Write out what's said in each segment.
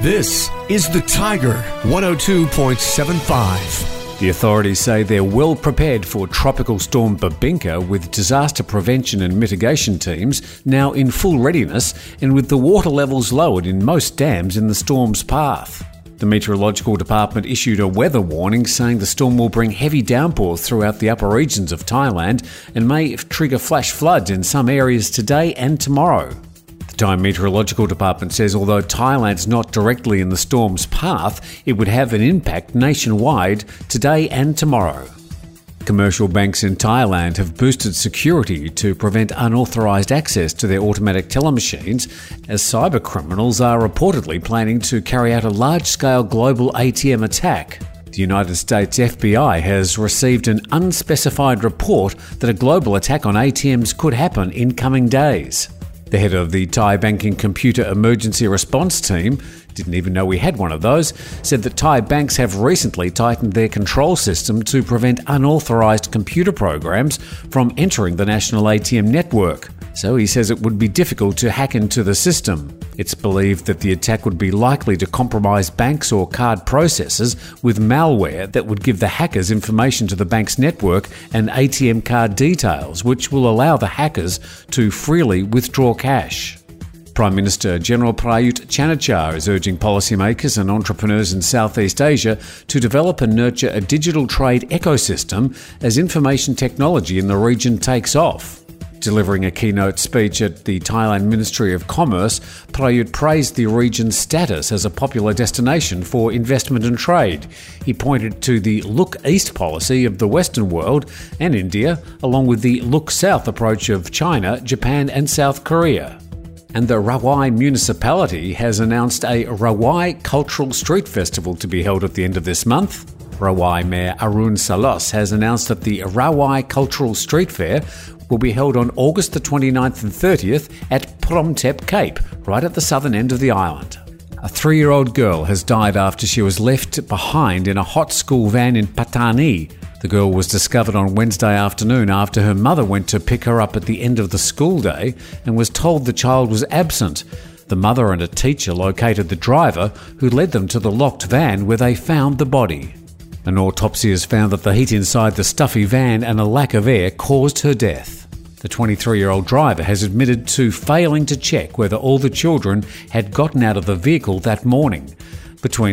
This is The Tiger 102.75. The authorities say they're well prepared for Tropical Storm Babinka, with disaster prevention and mitigation teams now in full readiness and with the water levels lowered in most dams in the storm's path. The Meteorological Department issued a weather warning saying the storm will bring heavy downpours throughout the upper regions of Thailand and may trigger flash floods in some areas today and tomorrow. The Thai Meteorological Department says although Thailand's not directly in the storm's path, it would have an impact nationwide today and tomorrow. Commercial banks in Thailand have boosted security to prevent unauthorised access to their automatic teller machines, as cyber criminals are reportedly planning to carry out a large-scale global ATM attack. The United States FBI has received an unspecified report that a global attack on ATMs could happen in coming days. The head of the Thai Banking Computer Emergency Response Team, didn't even know we had one of those, said that Thai banks have recently tightened their control system to prevent unauthorised computer programs from entering the national ATM network. So he says it would be difficult to hack into the system. It's believed that the attack would be likely to compromise banks or card processors with malware that would give the hackers information to the bank's network and ATM card details, which will allow the hackers to freely withdraw cash. Prime Minister General Prayut Chan-o-cha is urging policymakers and entrepreneurs in Southeast Asia to develop and nurture a digital trade ecosystem as information technology in the region takes off. Delivering a keynote speech at the Thailand Ministry of Commerce, Prayut praised the region's status as a popular destination for investment and trade. He pointed to the Look East policy of the Western world and India, along with the Look South approach of China, Japan and South Korea. And the Rawai municipality has announced a Rawai Cultural Street Festival to be held at the end of this month. Rawai Mayor Arun Salos has announced that the Rawai Cultural Street Fair will be held on August the 29th and 30th at Promtep Cape, right at the southern end of the island. A 3-year-old girl has died after she was left behind in a hot school van in Pattani. The girl was discovered on Wednesday afternoon after her mother went to pick her up at the end of the school day and was told the child was absent. The mother and a teacher located the driver, who led them to the locked van where they found the body. An autopsy has found that the heat inside the stuffy van and a lack of air caused her death. The 23-year-old driver has admitted to failing to check whether all the children had gotten out of the vehicle that morning. Between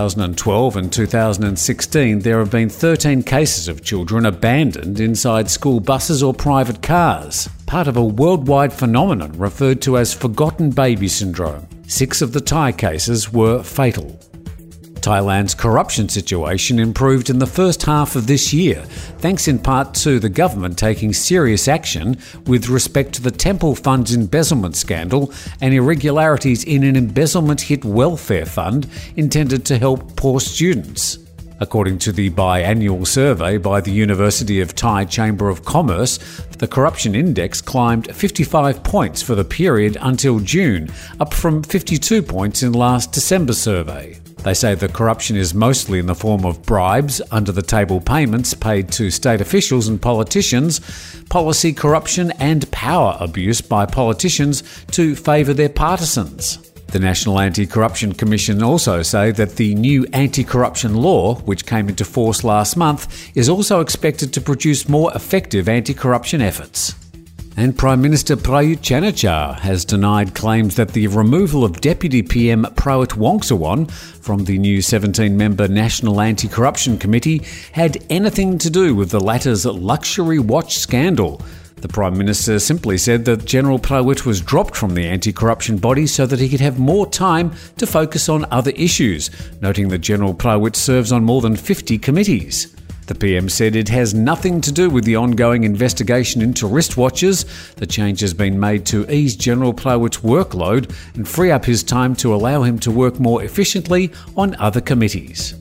2012 and 2016, there have been 13 cases of children abandoned inside school buses or private cars, part of a worldwide phenomenon referred to as forgotten baby syndrome. 6 of the Thai cases were fatal. Thailand's corruption situation improved in the first half of this year, thanks in part to the government taking serious action with respect to the Temple Fund's embezzlement scandal and irregularities in an embezzlement-hit welfare fund intended to help poor students. According to the biannual survey by the University of Thai Chamber of Commerce, the corruption index climbed 55 points for the period until June, up from 52 points in last December's survey. They say the corruption is mostly in the form of bribes, under-the-table payments paid to state officials and politicians, policy corruption and power abuse by politicians to favour their partisans. The National Anti-Corruption Commission also say that the new anti-corruption law, which came into force last month, is also expected to produce more effective anti-corruption efforts. And Prime Minister Prayut Chan-o-cha has denied claims that the removal of Deputy PM Prawit Wongsuwon from the new 17-member National Anti-Corruption Committee had anything to do with the latter's luxury watch scandal. The Prime Minister simply said that General Prawit was dropped from the anti-corruption body so that he could have more time to focus on other issues, noting that General Prawit serves on more than 50 committees. The PM said it has nothing to do with the ongoing investigation into wristwatches. The change has been made to ease General Prawit's workload and free up his time to allow him to work more efficiently on other committees.